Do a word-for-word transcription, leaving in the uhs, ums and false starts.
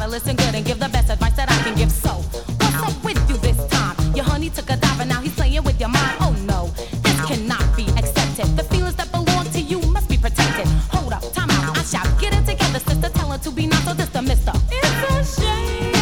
to listen good and give the best advice that I can give. So, what's up with you this time? Your honey took a dive and now he's playing with your mind. Oh no, this cannot be accepted. The feelings that belong to you must be protected. Hold up, time out, I shout, get it together, sister. Tell her to be not so this the mister. It's a shame.